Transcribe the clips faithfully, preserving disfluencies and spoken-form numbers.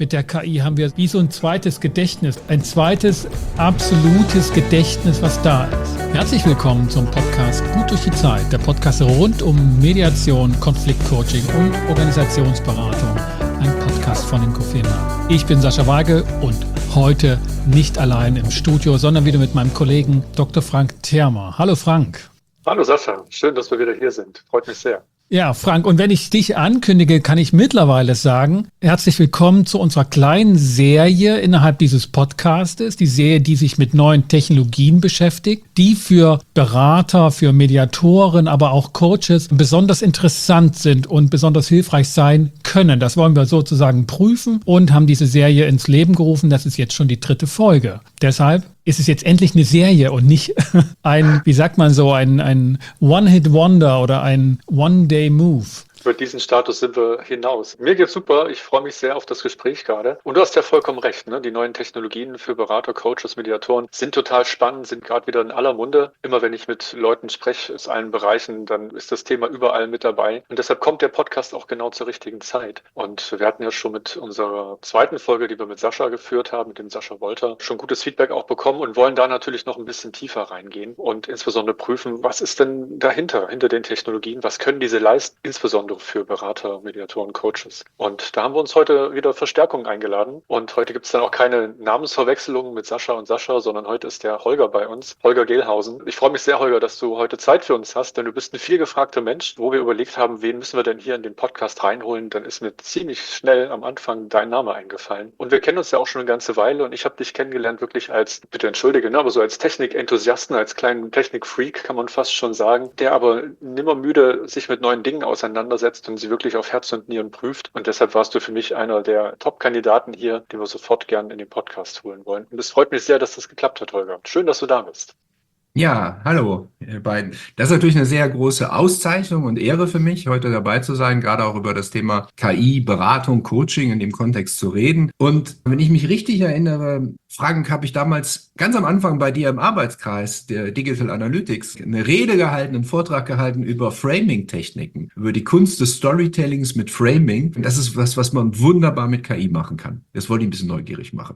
Mit der K I haben wir wie so ein zweites Gedächtnis, ein zweites absolutes Gedächtnis, was da ist. Herzlich willkommen zum Podcast Gut durch die Zeit, der Podcast rund um Mediation, Konfliktcoaching und Organisationsberatung. Ein Podcast von Inkofina. Ich bin Sascha Weigel und heute nicht allein im Studio, sondern wieder mit meinem Kollegen Doktor Frank Thermer. Hallo Frank. Hallo Sascha, schön, dass wir wieder hier sind. Freut mich sehr. Ja, Frank, und wenn ich dich ankündige, kann ich mittlerweile sagen, herzlich willkommen zu unserer kleinen Serie innerhalb dieses Podcastes, die Serie, die sich mit neuen Technologien beschäftigt, die für Berater, für Mediatoren, aber auch Coaches besonders interessant sind und besonders hilfreich sein können. Das wollen wir sozusagen prüfen und haben diese Serie ins Leben gerufen. Das ist jetzt schon die dritte Folge. Deshalb ist es jetzt endlich eine Serie und nicht ein, wie sagt man so, ein, ein One-Hit-Wonder oder ein One-Day-Move. Über diesen Status sind wir hinaus. Mir geht's super. Ich freue mich sehr auf das Gespräch gerade. Und du hast ja vollkommen recht, ne? Die neuen Technologien für Berater, Coaches, Mediatoren sind total spannend, sind gerade wieder in aller Munde. Immer wenn ich mit Leuten spreche aus allen Bereichen, dann ist das Thema überall mit dabei. Und deshalb kommt der Podcast auch genau zur richtigen Zeit. Und wir hatten ja schon mit unserer zweiten Folge, die wir mit Sascha geführt haben, mit dem Sascha Wolter, schon gutes Feedback auch bekommen und wollen da natürlich noch ein bisschen tiefer reingehen und insbesondere prüfen, was ist denn dahinter, hinter den Technologien, was können diese leisten, insbesondere für Berater, Mediatoren, Coaches. Und da haben wir uns heute wieder Verstärkung eingeladen. Und heute gibt es dann auch keine Namensverwechslung mit Sascha und Sascha, sondern heute ist der Holger bei uns, Holger Gehlhausen. Ich freue mich sehr, Holger, dass du heute Zeit für uns hast, denn du bist ein viel gefragter Mensch. Wo wir überlegt haben, wen müssen wir denn hier in den Podcast reinholen, dann ist mir ziemlich schnell am Anfang dein Name eingefallen. Und wir kennen uns ja auch schon eine ganze Weile und ich habe dich kennengelernt wirklich als, bitte entschuldige, ne, aber so als Technik-Enthusiasten, als kleinen Technik-Freak kann man fast schon sagen, der aber nimmer müde sich mit neuen Dingen auseinandersetzt und sie wirklich auf Herz und Nieren prüft. Und deshalb warst du für mich einer der Top-Kandidaten hier, den wir sofort gern in den Podcast holen wollen. Und es freut mich sehr, dass das geklappt hat, Holger. Schön, dass du da bist. Ja, hallo, ihr beiden. Das ist natürlich eine sehr große Auszeichnung und Ehre für mich, heute dabei zu sein, gerade auch über das Thema K I, Beratung, Coaching in dem Kontext zu reden. Und wenn ich mich richtig erinnere, Frank, habe ich damals ganz am Anfang bei dir im Arbeitskreis der Digital Analytics eine Rede gehalten, einen Vortrag gehalten über Framing-Techniken, über die Kunst des Storytellings mit Framing. Und das ist was, was man wunderbar mit K I machen kann. Das wollte ich ein bisschen neugierig machen.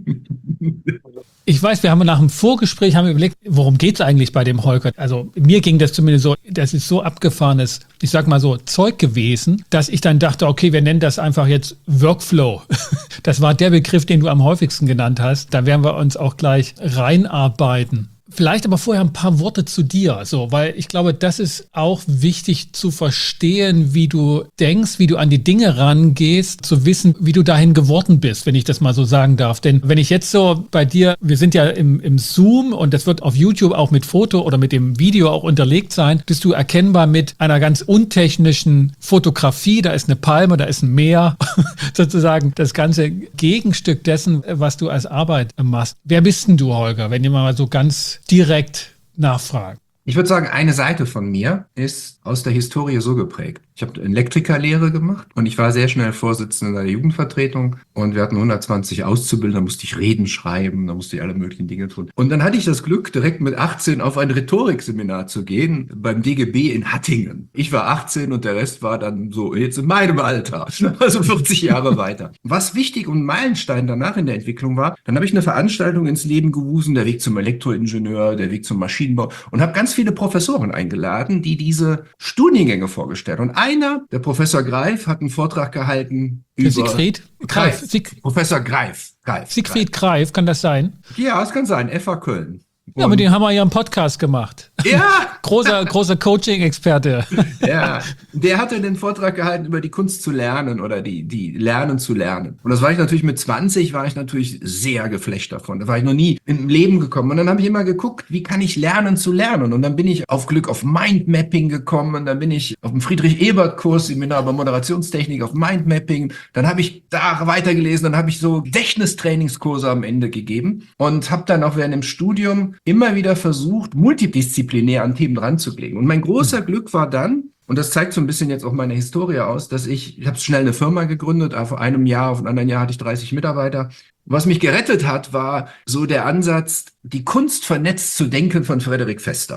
Ich weiß, wir haben nach dem Vorgespräch haben wir überlegt, worum geht es eigentlich bei dem Holger? Also mir ging das zumindest so, das ist so abgefahrenes, ich sag mal so, Zeug gewesen, dass ich dann dachte, okay, wir nennen das einfach jetzt Workflow. Das war der Begriff, den du am häufigsten genannt hast. Da werden wir uns auch gleich reinarbeiten. Vielleicht aber vorher ein paar Worte zu dir, so, weil ich glaube, das ist auch wichtig zu verstehen, wie du denkst, wie du an die Dinge rangehst, zu wissen, wie du dahin geworden bist, wenn ich das mal so sagen darf. Denn wenn ich jetzt so bei dir, wir sind ja im, im Zoom und das wird auf YouTube auch mit Foto oder mit dem Video auch unterlegt sein, bist du erkennbar mit einer ganz untechnischen Fotografie. Da ist eine Palme, da ist ein Meer, sozusagen das ganze Gegenstück dessen, was du als Arbeit machst. Wer bist denn du, Holger, wenn ihr mal so ganz direkt nachfragen? Ich würde sagen, eine Seite von mir ist aus der Historie so geprägt. Ich habe Elektrikerlehre gemacht und ich war sehr schnell Vorsitzender der Jugendvertretung und wir hatten hundertzwanzig Auszubildende, da musste ich Reden schreiben, da musste ich alle möglichen Dinge tun. Und dann hatte ich das Glück, direkt mit achtzehn auf ein Rhetorikseminar zu gehen beim D G B in Hattingen. Ich war achtzehn und der Rest war dann so jetzt in meinem Alter, also vierzig Jahre weiter. Was wichtig und Meilenstein danach in der Entwicklung war, dann habe ich eine Veranstaltung ins Leben gerufen, der Weg zum Elektroingenieur, der Weg zum Maschinenbau und habe ganz viele Professoren eingeladen, die diese Studiengänge vorgestellt haben. Und einer, der Professor Greif, hat einen Vortrag gehalten über... Siegfried Greif. Sieg Professor Greif. Greif. Siegfried Greif, kann das sein? Ja, es kann sein. F A Köln. Ja, mit dem haben wir ja einen Podcast gemacht. Ja! großer, großer Coaching-Experte. Ja, der hatte den Vortrag gehalten über die Kunst zu lernen oder die, die Lernen zu lernen. Und das war ich natürlich mit zwanzig, war ich natürlich sehr geflecht davon. Da war ich noch nie im Leben gekommen. Und dann habe ich immer geguckt, wie kann ich lernen zu lernen? Und dann bin ich auf Glück auf Mindmapping gekommen. Und dann bin ich auf dem Friedrich-Ebert-Kurs, Seminar über Moderationstechnik auf Mindmapping. Dann habe ich da weitergelesen. Dann habe ich so Gedächtnistrainingskurse am Ende gegeben und habe dann auch während dem Studium immer wieder versucht, multidisziplinär an Themen ranzulegen. Und mein großer Glück war dann, und das zeigt so ein bisschen jetzt auch meine Historie aus, dass ich, ich habe schnell eine Firma gegründet, vor einem Jahr, auf einem anderen Jahr hatte ich dreißig Mitarbeiter. Was mich gerettet hat, war so der Ansatz, die Kunst vernetzt zu denken von Frederik Vester.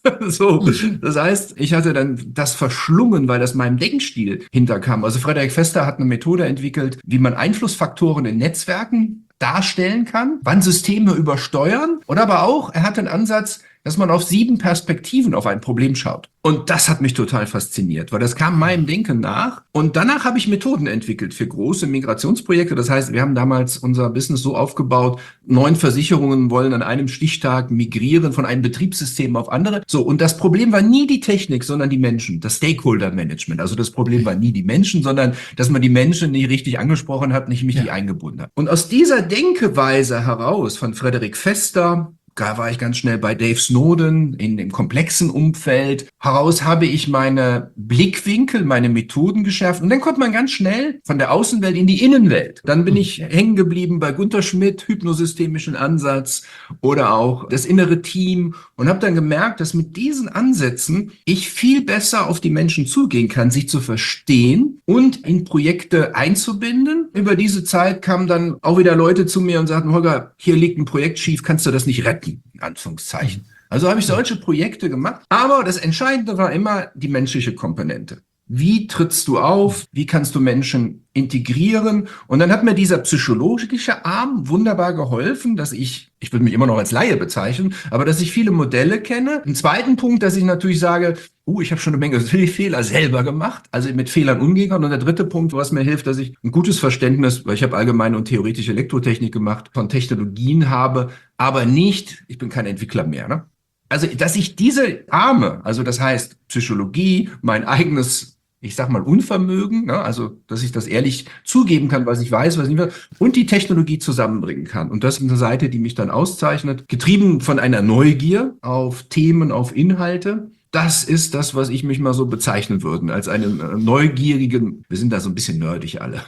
So, das heißt, ich hatte dann das verschlungen, weil das meinem Denkstil hinterkam. Also Frederik Vester hat eine Methode entwickelt, wie man Einflussfaktoren in Netzwerken darstellen kann, wann Systeme übersteuern, oder aber auch, er hat einen Ansatz, dass man auf sieben Perspektiven auf ein Problem schaut. Und das hat mich total fasziniert, weil das kam meinem Denken nach. Und danach habe ich Methoden entwickelt für große Migrationsprojekte. Das heißt, wir haben damals unser Business so aufgebaut, neun Versicherungen wollen an einem Stichtag migrieren von einem Betriebssystem auf andere. So, und das Problem war nie die Technik, sondern die Menschen, das Stakeholder-Management. Also das Problem war nie die Menschen, sondern dass man die Menschen nicht richtig angesprochen hat, nicht richtig ja. eingebunden hat. Und aus dieser Denkeweise heraus von Frederik Vester, da war ich ganz schnell bei Dave Snowden in dem komplexen Umfeld. Heraus habe ich meine Blickwinkel, meine Methoden geschärft. Und dann kommt man ganz schnell von der Außenwelt in die Innenwelt. Dann bin ich hängen geblieben bei Gunter Schmidt, hypnosystemischen Ansatz oder auch das innere Team und habe dann gemerkt, dass mit diesen Ansätzen ich viel besser auf die Menschen zugehen kann, sich zu verstehen und in Projekte einzubinden. Über diese Zeit kamen dann auch wieder Leute zu mir und sagten, Holger, hier liegt ein Projekt schief, kannst du das nicht retten? In Anführungszeichen. Also habe ich solche Projekte gemacht. Aber das Entscheidende war immer die menschliche Komponente. Wie trittst du auf? Wie kannst du Menschen integrieren? Und dann hat mir dieser psychologische Arm wunderbar geholfen, dass ich, ich würde mich immer noch als Laie bezeichnen, aber dass ich viele Modelle kenne. Ein zweiten Punkt, dass ich natürlich sage, uh, ich habe schon eine Menge Fehler selber gemacht, also mit Fehlern umgehen kann. Und der dritte Punkt, was mir hilft, dass ich ein gutes Verständnis, weil ich habe allgemeine und theoretische Elektrotechnik gemacht, von Technologien habe, aber nicht, ich bin kein Entwickler mehr, ne? Also, dass ich diese Arme, also das heißt Psychologie, mein eigenes, ich sag mal Unvermögen, ne? Also dass ich das ehrlich zugeben kann, was ich weiß, was ich nicht weiß, und die Technologie zusammenbringen kann. Und das ist eine Seite, die mich dann auszeichnet, getrieben von einer Neugier auf Themen, auf Inhalte. Das ist das, was ich mich mal so bezeichnen würde, als einen neugierigen, wir sind da so ein bisschen nerdig alle,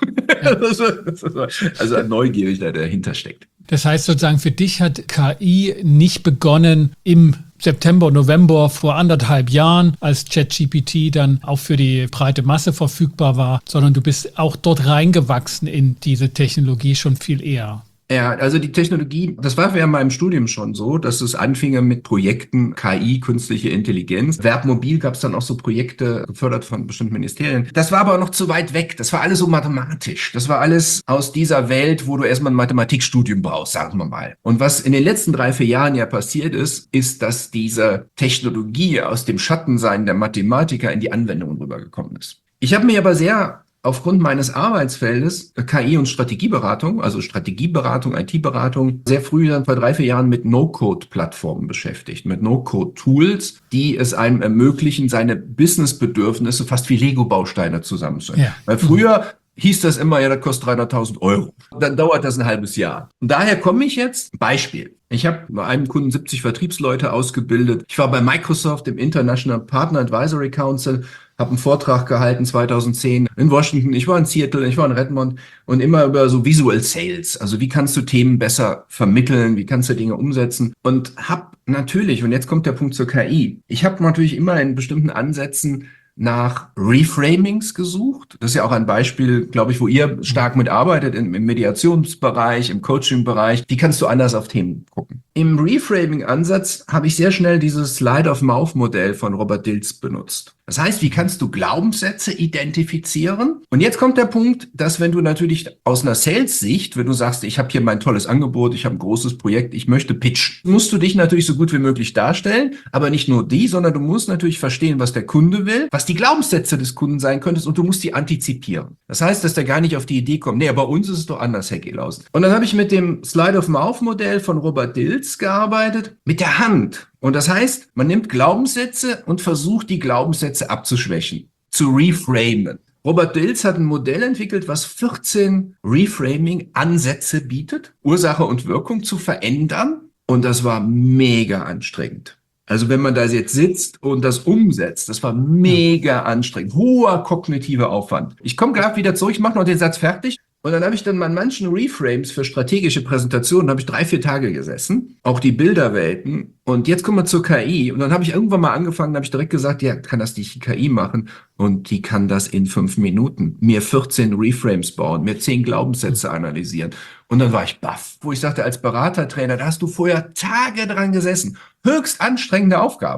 also ein Neugieriger, der dahinter steckt. Das heißt sozusagen, für dich hat K I nicht begonnen im September, November vor anderthalb Jahren, als ChatGPT dann auch für die breite Masse verfügbar war, sondern du bist auch dort reingewachsen in diese Technologie schon viel eher. Ja, also die Technologie, das war ja in meinem Studium schon so, dass es anfing mit Projekten K I, künstliche Intelligenz. Verbmobil gab es dann auch so Projekte, gefördert von bestimmten Ministerien. Das war aber noch zu weit weg. Das war alles so mathematisch. Das war alles aus dieser Welt, wo du erstmal ein Mathematikstudium brauchst, sagen wir mal. Und was in den letzten drei, vier Jahren ja passiert ist, ist, dass diese Technologie aus dem Schattensein der Mathematiker in die Anwendungen rübergekommen ist. Ich habe mich aber sehr aufgrund meines Arbeitsfeldes K I und Strategieberatung, also Strategieberatung, I T-Beratung, sehr früh dann vor drei, vier Jahren mit No-Code-Plattformen beschäftigt, mit No-Code-Tools, die es einem ermöglichen, seine Business-Bedürfnisse fast wie Lego-Bausteine zusammenzustellen. Ja. Weil früher hieß das immer, ja, das kostet dreihunderttausend Euro. Dann dauert das ein halbes Jahr. Und daher komme ich jetzt, Beispiel. Ich habe bei einem Kunden siebzig Vertriebsleute ausgebildet. Ich war bei Microsoft im International Partner Advisory Council, habe einen Vortrag gehalten zweitausendzehn in Washington, ich war in Seattle, ich war in Redmond und immer über so Visual Sales, also wie kannst du Themen besser vermitteln, wie kannst du Dinge umsetzen und habe natürlich, und jetzt kommt der Punkt zur K I, ich habe natürlich immer in bestimmten Ansätzen nach Reframings gesucht. Das ist ja auch ein Beispiel, glaube ich, wo ihr stark mitarbeitet, im, im Mediationsbereich, im Coaching-Bereich. Wie kannst du anders auf Themen gucken? Im Reframing-Ansatz habe ich sehr schnell dieses Slide-of-Mouth-Modell von Robert Dilts benutzt. Das heißt, wie kannst du Glaubenssätze identifizieren? Und jetzt kommt der Punkt, dass wenn du natürlich aus einer Sales-Sicht, wenn du sagst, ich habe hier mein tolles Angebot, ich habe ein großes Projekt, ich möchte pitchen, musst du dich natürlich so gut wie möglich darstellen, aber nicht nur die, sondern du musst natürlich verstehen, was der Kunde will, was die Glaubenssätze des Kunden sein könntest und du musst die antizipieren. Das heißt, dass der gar nicht auf die Idee kommt, nee, bei uns ist es doch anders, Herr Gelausen. Und dann habe ich mit dem Slide-of-Mouth-Modell von Robert Dilts gearbeitet, mit der Hand. Und das heißt, man nimmt Glaubenssätze und versucht, die Glaubenssätze abzuschwächen, zu reframen. Robert Dilts hat ein Modell entwickelt, was vierzehn Reframing-Ansätze bietet, Ursache und Wirkung zu verändern. Und das war mega anstrengend. Also wenn man da jetzt sitzt und das umsetzt, das war mega anstrengend. Hoher kognitiver Aufwand. Ich komme gerade wieder zurück, ich mache noch den Satz fertig. Und dann habe ich dann an manchen Reframes für strategische Präsentationen, habe ich drei, vier Tage gesessen, auch die Bilderwelten. Und jetzt kommen wir zur K I. Und dann habe ich irgendwann mal angefangen, habe ich direkt gesagt, ja, kann das die K I machen? Und die kann das in fünf Minuten. Mir vierzehn Reframes bauen, mir zehn Glaubenssätze analysieren. Und dann war ich baff, wo ich sagte, als Beratertrainer, da hast du vorher Tage dran gesessen. Höchst anstrengende Aufgabe.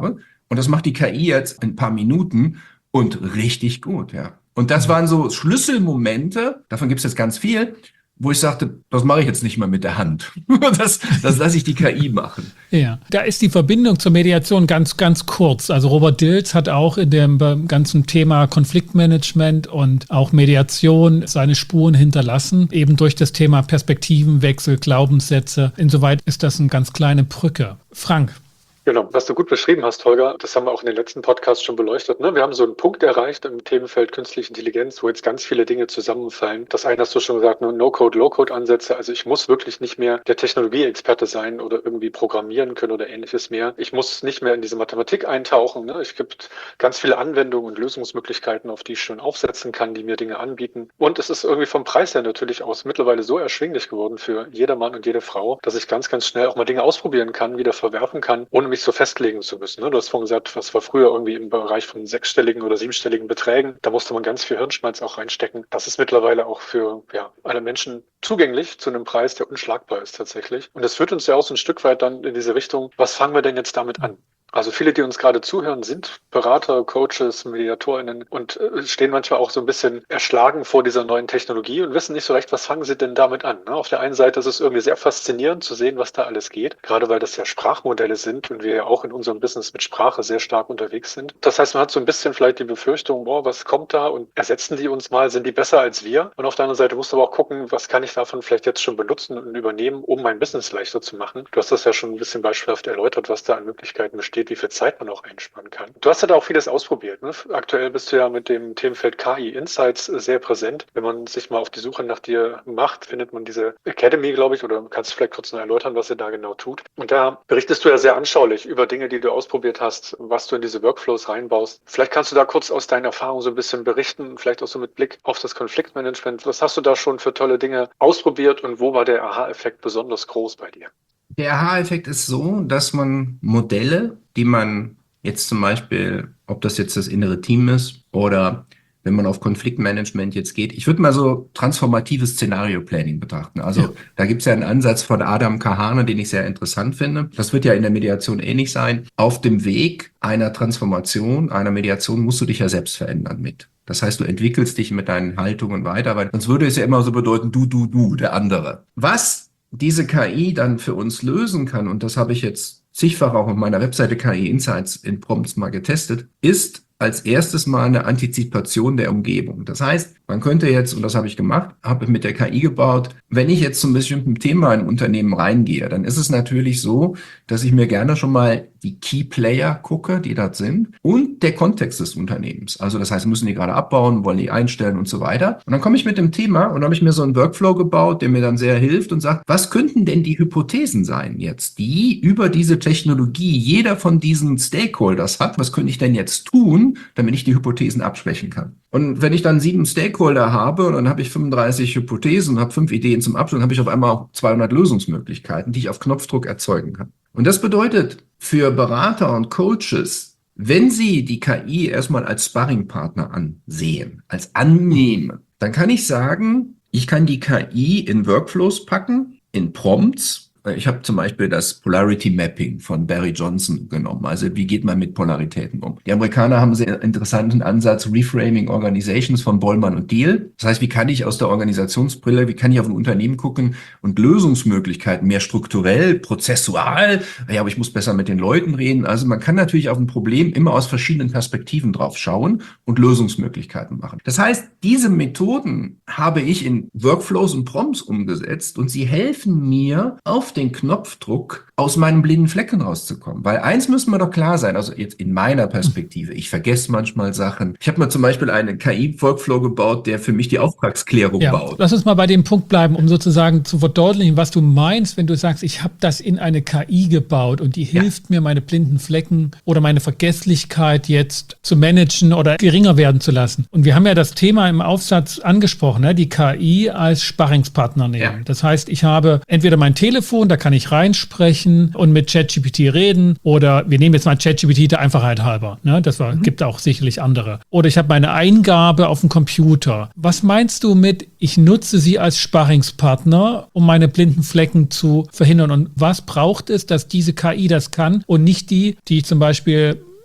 Und das macht die K I jetzt in ein paar Minuten und richtig gut, ja. Und das waren so Schlüsselmomente, davon gibt es jetzt ganz viel, wo ich sagte, das mache ich jetzt nicht mehr mit der Hand. Das, das lasse ich die K I machen. Ja, da ist die Verbindung zur Mediation ganz, ganz kurz. Also Robert Dilts hat auch in dem ganzen Thema Konfliktmanagement und auch Mediation seine Spuren hinterlassen, eben durch das Thema Perspektivenwechsel, Glaubenssätze. Insoweit ist das eine ganz kleine Brücke. Frank. Genau, was du gut beschrieben hast, Holger, das haben wir auch in den letzten Podcasts schon beleuchtet. Ne? Wir haben so einen Punkt erreicht im Themenfeld künstliche Intelligenz, wo jetzt ganz viele Dinge zusammenfallen. Das eine hast du schon gesagt, No-Code, Low-Code-Ansätze. Also ich muss wirklich nicht mehr der Technologieexperte sein oder irgendwie programmieren können oder ähnliches mehr. Ich muss nicht mehr in diese Mathematik eintauchen. Ne? Es gibt ganz viele Anwendungen und Lösungsmöglichkeiten, auf die ich schon aufsetzen kann, die mir Dinge anbieten. Und es ist irgendwie vom Preis her natürlich aus mittlerweile so erschwinglich geworden für jeder Mann und jede Frau, dass ich ganz, ganz schnell auch mal Dinge ausprobieren kann, wieder verwerfen kann, ohne mich so festlegen zu müssen. Du hast vorhin gesagt, was war früher irgendwie im Bereich von sechsstelligen oder siebenstelligen Beträgen. Da musste man ganz viel Hirnschmalz auch reinstecken. Das ist mittlerweile auch für ja, alle Menschen zugänglich zu einem Preis, der unschlagbar ist tatsächlich. Und das führt uns ja auch so ein Stück weit dann in diese Richtung, was fangen wir denn jetzt damit an? Also viele, die uns gerade zuhören, sind Berater, Coaches, MediatorInnen und stehen manchmal auch so ein bisschen erschlagen vor dieser neuen Technologie und wissen nicht so recht, was fangen sie denn damit an. Auf der einen Seite ist es irgendwie sehr faszinierend zu sehen, was da alles geht, gerade weil das ja Sprachmodelle sind und wir ja auch in unserem Business mit Sprache sehr stark unterwegs sind. Das heißt, man hat so ein bisschen vielleicht die Befürchtung, boah, was kommt da und ersetzen die uns mal, sind die besser als wir? Und auf der anderen Seite musst du aber auch gucken, was kann ich davon vielleicht jetzt schon benutzen und übernehmen, um mein Business leichter zu machen. Du hast das ja schon ein bisschen beispielhaft erläutert, was da an Möglichkeiten besteht, wie viel Zeit man auch einsparen kann. Du hast ja da auch vieles ausprobiert. Ne? Aktuell bist du ja mit dem Themenfeld K I Insights sehr präsent. Wenn man sich mal auf die Suche nach dir macht, findet man diese Academy, glaube ich, oder kannst du vielleicht kurz noch erläutern, was ihr da genau tut. Und da berichtest du ja sehr anschaulich über Dinge, die du ausprobiert hast, was du in diese Workflows reinbaust. Vielleicht kannst du da kurz aus deinen Erfahrungen so ein bisschen berichten, vielleicht auch so mit Blick auf das Konfliktmanagement. Was hast du da schon für tolle Dinge ausprobiert und wo war der Aha-Effekt besonders groß bei dir? Der Aha-Effekt ist so, dass man Modelle, die man jetzt zum Beispiel, ob das jetzt das innere Team ist oder wenn man auf Konfliktmanagement jetzt geht, ich würde mal so transformatives Szenario-Planning betrachten. Also ja. Da gibt es ja einen Ansatz von Adam Kahane, den ich sehr interessant finde. Das wird ja in der Mediation ähnlich sein. Auf dem Weg einer Transformation, einer Mediation musst du dich ja selbst verändern mit. Das heißt, du entwickelst dich mit deinen Haltungen weiter, weil sonst würde es ja immer so bedeuten, du, du, du, der andere. Was diese K I dann für uns lösen kann, und das habe ich jetzt zigfach auch auf meiner Webseite K I Insights in Prompts mal getestet, ist als erstes mal eine Antizipation der Umgebung. Das heißt, man könnte jetzt, und das habe ich gemacht, habe mit der K I gebaut, wenn ich jetzt zum bestimmten Thema in ein Unternehmen reingehe, dann ist es natürlich so, dass ich mir gerne schon mal die Key Player gucke, die dort sind, und der Kontext des Unternehmens. Also das heißt, müssen die gerade abbauen, wollen die einstellen und so weiter. Und dann komme ich mit dem Thema und habe ich mir so einen Workflow gebaut, der mir dann sehr hilft und sagt, was könnten denn die Hypothesen sein jetzt, die über diese Technologie jeder von diesen Stakeholders hat? Was könnte ich denn jetzt tun, damit ich die Hypothesen abschwächen kann? Und wenn ich dann sieben Stakeholder habe und dann habe ich fünfunddreißig Hypothesen und habe fünf Ideen zum Abschluss, dann habe ich auf einmal auch zweihundert Lösungsmöglichkeiten, die ich auf Knopfdruck erzeugen kann. Und das bedeutet für Berater und Coaches, wenn sie die K I erstmal als Sparringpartner ansehen, als annehmen, dann kann ich sagen, ich kann die K I in Workflows packen, in Prompts. Ich habe zum Beispiel das Polarity Mapping von Barry Johnson genommen. Also wie geht man mit Polaritäten um? Die Amerikaner haben einen sehr interessanten Ansatz, Reframing Organizations von Bollmann und Diehl. Das heißt, wie kann ich aus der Organisationsbrille, wie kann ich auf ein Unternehmen gucken und Lösungsmöglichkeiten mehr strukturell, prozessual, ja, aber ich muss besser mit den Leuten reden. Also man kann natürlich auf ein Problem immer aus verschiedenen Perspektiven drauf schauen und Lösungsmöglichkeiten machen. Das heißt, diese Methoden habe ich in Workflows und Prompts umgesetzt und sie helfen mir, auf den Knopfdruck aus meinen blinden Flecken rauszukommen. Weil eins müssen wir doch klar sein, also jetzt in meiner Perspektive, ich vergesse manchmal Sachen. Ich habe mal zum Beispiel einen K I-Workflow gebaut, der für mich die Auftragsklärung ja, baut. Lass uns mal bei dem Punkt bleiben, um sozusagen zu verdeutlichen, was du meinst, wenn du sagst, ich habe das in eine K I gebaut und die hilft ja. mir, meine blinden Flecken oder meine Vergesslichkeit jetzt zu managen oder geringer werden zu lassen. Und wir haben ja das Thema im Aufsatz angesprochen, ne? Die K I als Sparringspartner nehmen. Ja. Das heißt, ich habe entweder mein Telefon, da kann ich reinsprechen und mit ChatGPT reden, oder wir nehmen jetzt mal ChatGPT der Einfachheit halber. Ne? Das war, mhm. gibt auch sicherlich andere. Oder ich habe meine Eingabe auf dem Computer. Was meinst du mit, ich nutze sie als Sparringspartner, um meine blinden Flecken zu verhindern? Und was braucht es, dass diese K I das kann und nicht die, die zum Beispiel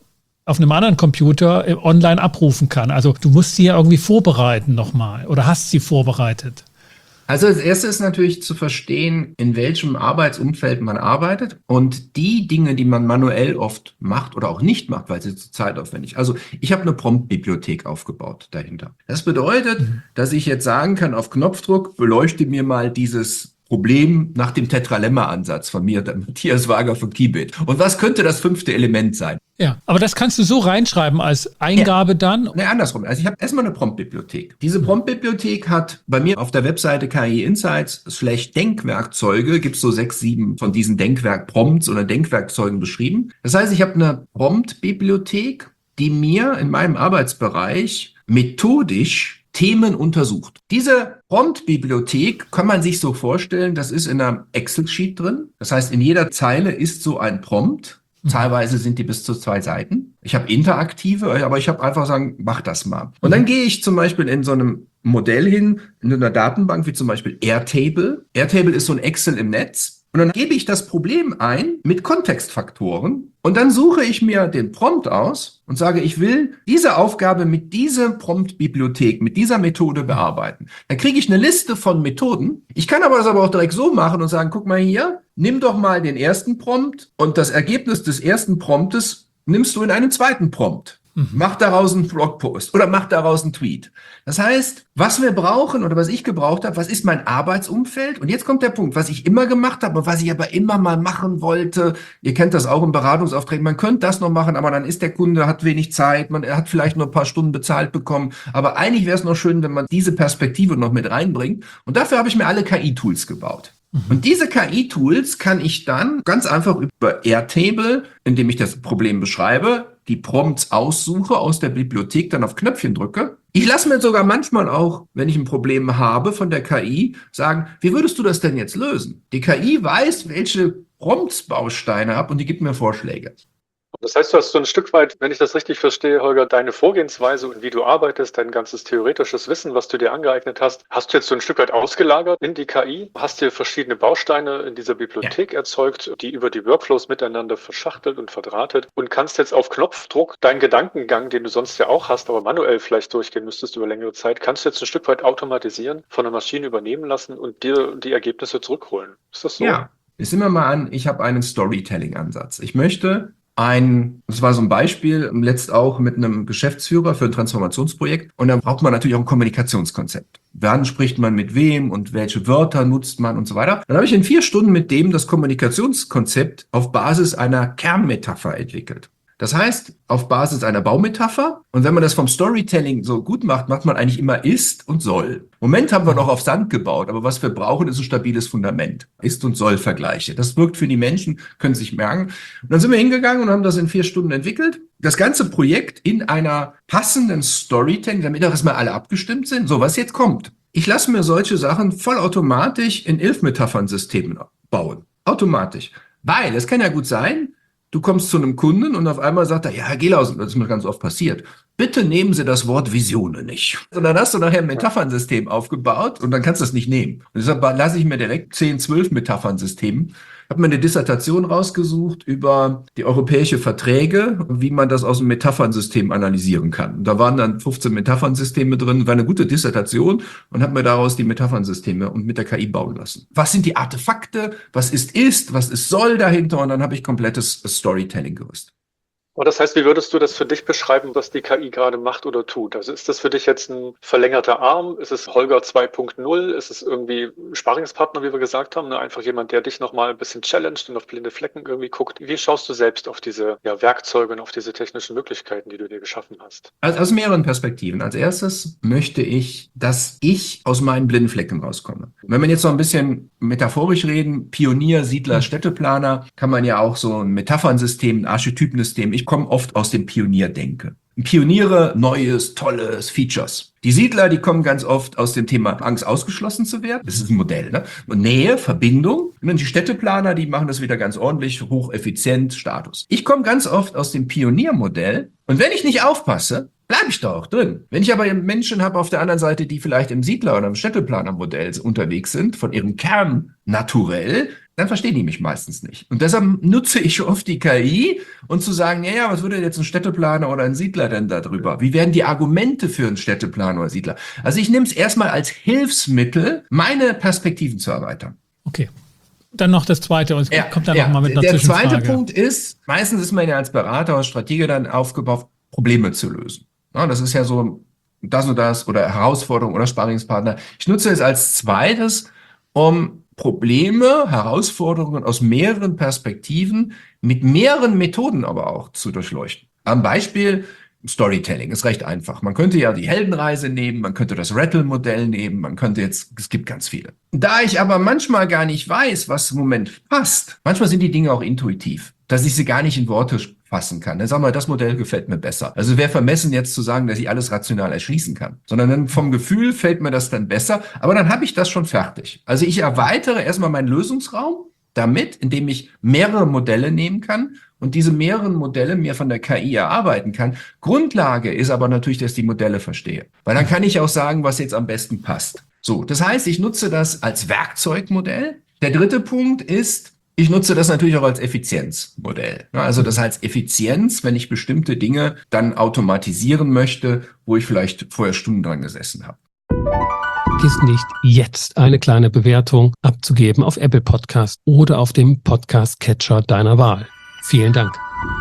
auf einem anderen Computer äh, online abrufen kann. Also du musst sie ja irgendwie vorbereiten nochmal oder hast sie vorbereitet. Also das Erste ist natürlich zu verstehen, in welchem Arbeitsumfeld man arbeitet und die Dinge, die man manuell oft macht oder auch nicht macht, weil sie zu zeitaufwendig. Also ich habe eine Prompt-Bibliothek aufgebaut dahinter. Das bedeutet, mhm. dass ich jetzt sagen kann, auf Knopfdruck beleuchte mir mal dieses Problem nach dem Tetralemma-Ansatz von mir, der Matthias Wager von Kibit. Und was könnte das fünfte Element sein? Ja, aber das kannst du so reinschreiben als Eingabe ja. dann? Ne, andersrum. Also ich habe erstmal eine Prompt-Bibliothek. Diese Prompt-Bibliothek hat bei mir auf der Webseite K I Insights slash Denkwerkzeuge, gibt es so sechs, sieben von diesen Denkwerk-Prompts oder Denkwerkzeugen beschrieben. Das heißt, ich habe eine Prompt-Bibliothek, die mir in meinem Arbeitsbereich methodisch Themen untersucht. Diese Prompt-Bibliothek kann man sich so vorstellen, das ist in einem Excel-Sheet drin. Das heißt, in jeder Zeile ist so ein Prompt. Teilweise sind die bis zu zwei Seiten. Ich habe interaktive, aber ich habe einfach sagen, mach das mal. Und dann gehe ich zum Beispiel in so einem Modell hin, in einer Datenbank wie zum Beispiel Airtable. Airtable ist so ein Excel im Netz. Und dann gebe ich das Problem ein mit Kontextfaktoren und dann suche ich mir den Prompt aus und sage, ich will diese Aufgabe mit dieser Prompt-Bibliothek, mit dieser Methode bearbeiten. Dann kriege ich eine Liste von Methoden. Ich kann aber das aber auch direkt so machen und sagen, guck mal hier, nimm doch mal den ersten Prompt und das Ergebnis des ersten Promptes nimmst du in einen zweiten Prompt. Mach daraus einen Blogpost oder mach daraus einen Tweet. Das heißt, was wir brauchen oder was ich gebraucht habe, was ist mein Arbeitsumfeld? Und jetzt kommt der Punkt, was ich immer gemacht habe und was ich aber immer mal machen wollte. Ihr kennt das auch im Beratungsauftrag. Man könnte das noch machen, aber dann ist der Kunde, hat wenig Zeit, man er hat vielleicht nur ein paar Stunden bezahlt bekommen. Aber eigentlich wäre es noch schön, wenn man diese Perspektive noch mit reinbringt. Und dafür habe ich mir alle K I-Tools gebaut. Und diese K I-Tools kann ich dann ganz einfach über Airtable, indem ich das Problem beschreibe, die Prompts aussuche, aus der Bibliothek dann auf Knöpfchen drücke. Ich lasse mir sogar manchmal auch, wenn ich ein Problem habe von der K I, sagen, wie würdest du das denn jetzt lösen? Die K I weiß, welche Prompts-Bausteine habe und die gibt mir Vorschläge. Das heißt, du hast so ein Stück weit, wenn ich das richtig verstehe, Holger, deine Vorgehensweise und wie du arbeitest, dein ganzes theoretisches Wissen, was du dir angeeignet hast, hast du jetzt so ein Stück weit ausgelagert in die K I, hast dir verschiedene Bausteine in dieser Bibliothek ja. erzeugt, die über die Workflows miteinander verschachtelt und verdrahtet und kannst jetzt auf Knopfdruck deinen Gedankengang, den du sonst ja auch hast, aber manuell vielleicht durchgehen müsstest über längere Zeit, kannst du jetzt ein Stück weit automatisieren, von der Maschine übernehmen lassen und dir die Ergebnisse zurückholen. Ist das so? Ja, jetzt nehmen wir mal an, ich habe einen Storytelling-Ansatz. Ich möchte Ein, das war so ein Beispiel, letzt auch mit einem Geschäftsführer für ein Transformationsprojekt. Und dann braucht man natürlich auch ein Kommunikationskonzept. Wann spricht man mit wem und welche Wörter nutzt man und so weiter. Dann habe ich in vier Stunden mit dem das Kommunikationskonzept auf Basis einer Kernmetapher entwickelt. Das heißt, auf Basis einer Baumetapher. Und wenn man das vom Storytelling so gut macht, macht man eigentlich immer ist und soll. Im Moment haben wir noch auf Sand gebaut, aber was wir brauchen, ist ein stabiles Fundament. Ist und soll Vergleiche. Das wirkt für die Menschen, können sich merken. Und dann sind wir hingegangen und haben das in vier Stunden entwickelt. Das ganze Projekt in einer passenden Storytelling, damit auch erstmal alle abgestimmt sind. So, was jetzt kommt. Ich lasse mir solche Sachen vollautomatisch in Elf-Metaphern-Systemen bauen. Automatisch. Weil, es kann ja gut sein, du kommst zu einem Kunden und auf einmal sagt er, ja, Herr Gelausen, das ist mir ganz oft passiert, bitte nehmen Sie das Wort Visionen nicht. Und dann hast du nachher ein Metaphernsystem aufgebaut und dann kannst du das nicht nehmen. Und deshalb lasse ich mir direkt zehn, zwölf Metaphernsystemen. Habe mir eine Dissertation rausgesucht über die europäische Verträge und wie man das aus dem Metaphernsystem analysieren kann. Und da waren dann fünfzehn Metaphernsysteme drin, war eine gute Dissertation und habe mir daraus die Metaphernsysteme und mit der K I bauen lassen. Was sind die Artefakte? Was ist ist? Was ist soll dahinter? Und dann habe ich komplettes Storytelling gerüstet. Und das heißt, wie würdest du das für dich beschreiben, was die K I gerade macht oder tut? Also ist das für dich jetzt ein verlängerter Arm? Ist es Holger zwei Punkt null? Ist es irgendwie ein Sparringspartner, wie wir gesagt haben? Ne? Einfach jemand, der dich nochmal ein bisschen challenged und auf blinde Flecken irgendwie guckt. Wie schaust du selbst auf diese ja, Werkzeuge und auf diese technischen Möglichkeiten, die du dir geschaffen hast? Also aus mehreren Perspektiven. Als erstes möchte ich, dass ich aus meinen blinden Flecken rauskomme. Wenn man jetzt noch ein bisschen metaphorisch reden, Pionier, Siedler, Städteplaner, kann man ja auch so ein Metaphernsystem, ein Archetypensystem. Ich komme oft aus dem Pionierdenke. Pioniere, Neues, Tolles, Features. Die Siedler, die kommen ganz oft aus dem Thema Angst, ausgeschlossen zu werden. Das ist ein Modell, ne? Und Nähe, Verbindung. Und dann die Städteplaner, die machen das wieder ganz ordentlich, hocheffizient, Status. Ich komme ganz oft aus dem Pioniermodell. Und wenn ich nicht aufpasse, bleibe ich da auch drin. Wenn ich aber Menschen habe auf der anderen Seite, die vielleicht im Siedler- oder im Städteplanermodell unterwegs sind, von ihrem Kern naturell, dann verstehen die mich meistens nicht. Und deshalb nutze ich oft die K I und zu sagen, ja, ja, was würde jetzt ein Städteplaner oder ein Siedler denn darüber? Wie werden die Argumente für einen Städteplaner oder Siedler? Also ich nehme es erstmal als Hilfsmittel, meine Perspektiven zu erweitern. Okay. Dann noch das Zweite und es ja, kommt dann ja. noch mal mit einer Der Zwischenfrage. zweite Punkt ist, meistens ist man ja als Berater oder Stratege dann aufgebaut, Probleme zu lösen. Ja, das ist ja so das und das oder Herausforderung oder Sparringspartner. Ich nutze es als zweites, um Probleme, Herausforderungen aus mehreren Perspektiven mit mehreren Methoden aber auch zu durchleuchten. Am Beispiel Storytelling ist recht einfach. Man könnte ja die Heldenreise nehmen, man könnte das Rattle-Modell nehmen, man könnte jetzt, es gibt ganz viele. Da ich aber manchmal gar nicht weiß, was im Moment passt, manchmal sind die Dinge auch intuitiv, dass ich sie gar nicht in Worte fassen kann. Dann sag mal, das Modell gefällt mir besser. Also wäre vermessen jetzt zu sagen, dass ich alles rational erschließen kann, sondern dann vom Gefühl fällt mir das dann besser, aber dann habe ich das schon fertig. Also ich erweitere erstmal meinen Lösungsraum damit, indem ich mehrere Modelle nehmen kann und diese mehreren Modelle mir von der K I erarbeiten kann. Grundlage ist aber natürlich, dass ich die Modelle verstehe, weil dann kann ich auch sagen, was jetzt am besten passt. So, das heißt, ich nutze das als Werkzeugmodell. Der dritte Punkt ist, ich nutze das natürlich auch als Effizienzmodell. Also das heißt Effizienz, wenn ich bestimmte Dinge dann automatisieren möchte, wo ich vielleicht vorher Stunden dran gesessen habe. Vergiss nicht, jetzt eine kleine Bewertung abzugeben auf Apple Podcast oder auf dem Podcast-Catcher deiner Wahl. Vielen Dank.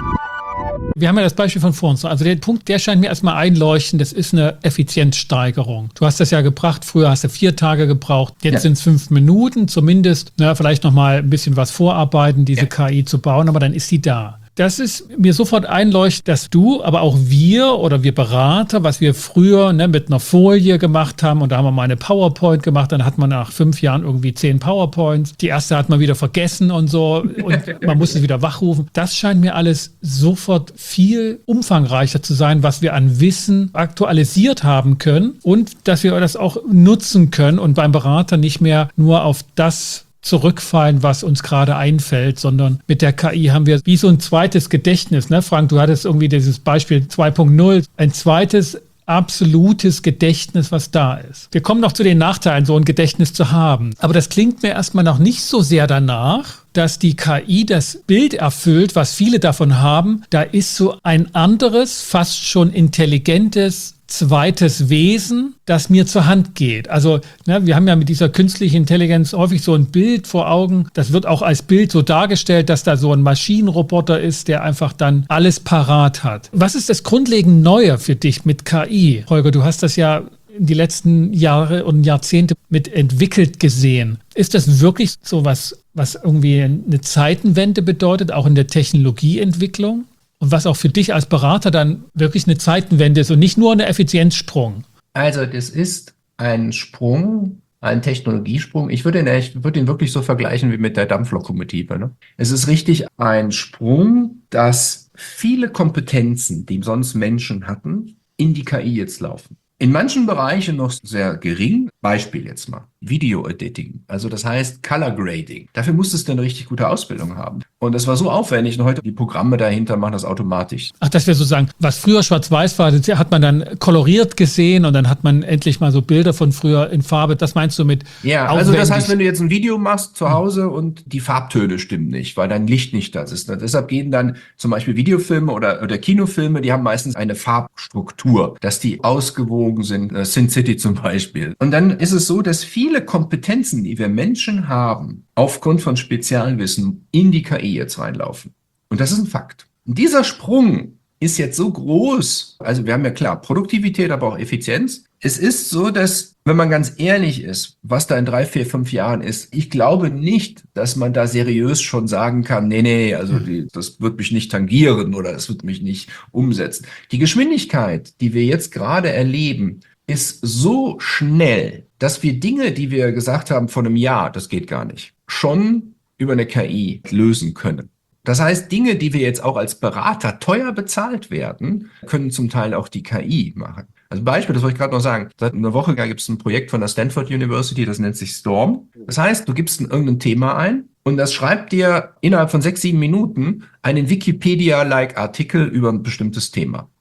Wir haben ja das Beispiel von vor uns. Also der Punkt, der scheint mir erstmal einleuchten, das ist eine Effizienzsteigerung. Du hast das ja gebracht, früher hast du vier Tage gebraucht, jetzt ja. sind es fünf Minuten, zumindest, na, vielleicht nochmal ein bisschen was vorarbeiten, diese ja. K I zu bauen, aber dann ist sie da. Das ist mir sofort einleuchtet, dass du, aber auch wir oder wir Berater, was wir früher ne, mit einer Folie gemacht haben und da haben wir mal eine PowerPoint gemacht, dann hat man nach fünf Jahren irgendwie zehn PowerPoints. Die erste hat man wieder vergessen und so und man muss es wieder wachrufen. Das scheint mir alles sofort viel umfangreicher zu sein, was wir an Wissen aktualisiert haben können und dass wir das auch nutzen können und beim Berater nicht mehr nur auf das zurückfallen, was uns gerade einfällt, sondern mit der K I haben wir wie so ein zweites Gedächtnis. Ne? Frank, du hattest irgendwie dieses Beispiel zwei Punkt null, ein zweites absolutes Gedächtnis, was da ist. Wir kommen noch zu den Nachteilen, so ein Gedächtnis zu haben. Aber das klingt mir erstmal noch nicht so sehr danach, dass die K I das Bild erfüllt, was viele davon haben. Da ist so ein anderes, fast schon intelligentes zweites Wesen, das mir zur Hand geht. Also ne, wir haben ja mit dieser künstlichen Intelligenz häufig so ein Bild vor Augen. Das wird auch als Bild so dargestellt, dass da so ein Maschinenroboter ist, der einfach dann alles parat hat. Was ist das grundlegend Neue für dich mit K I? Holger, du hast das ja in die letzten Jahre und Jahrzehnte mit entwickelt gesehen. Ist das wirklich so was, was irgendwie eine Zeitenwende bedeutet, auch in der Technologieentwicklung? Und was auch für dich als Berater dann wirklich eine Zeitenwende ist und nicht nur eine Effizienzsprung. Also das ist ein Sprung, ein Technologiesprung. Ich würde ihn, echt, würde ihn wirklich so vergleichen wie mit der Dampflokomotive. Ne? Es ist richtig ein Sprung, dass viele Kompetenzen, die sonst Menschen hatten, in die K I jetzt laufen. In manchen Bereichen noch sehr gering. Beispiel jetzt mal. Video-Editing. Also das heißt Color Grading. Dafür musstest du eine richtig gute Ausbildung haben. Und das war so aufwendig. Und heute die Programme dahinter machen das automatisch. Ach, das wäre sozusagen, was früher schwarz-weiß war, das hat man dann koloriert gesehen und dann hat man endlich mal so Bilder von früher in Farbe. Das meinst du mit Ja, aufwendig? Also das heißt, wenn du jetzt ein Video machst zu Hause hm. und die Farbtöne stimmen nicht, weil dein Licht nicht das ist. Deshalb gehen dann zum Beispiel Videofilme oder, oder Kinofilme, die haben meistens eine Farbstruktur, dass die ausgewogen sind. Sin City zum Beispiel. Und dann ist es so, dass viele Kompetenzen, die wir Menschen haben, aufgrund von Spezialwissen in die K I jetzt reinlaufen. Und das ist ein Fakt. Und dieser Sprung ist jetzt so groß. Also wir haben ja klar Produktivität, aber auch Effizienz. Es ist so, dass, wenn man ganz ehrlich ist, was da in drei, vier, fünf Jahren ist, ich glaube nicht, dass man da seriös schon sagen kann, nee, nee, also die, das wird mich nicht tangieren oder das wird mich nicht umsetzen. Die Geschwindigkeit, die wir jetzt gerade erleben, ist so schnell, dass wir Dinge, die wir gesagt haben vor einem Jahr, das geht gar nicht, schon über eine K I lösen können. Das heißt, Dinge, die wir jetzt auch als Berater teuer bezahlt werden, können zum Teil auch die K I machen. Also Beispiel, das wollte ich gerade noch sagen. Seit einer Woche gibt es ein Projekt von der Stanford University, das nennt sich Storm. Das heißt, du gibst ein irgendein Thema ein und das schreibt dir innerhalb von sechs, sieben Minuten einen Wikipedia-like Artikel über ein bestimmtes Thema.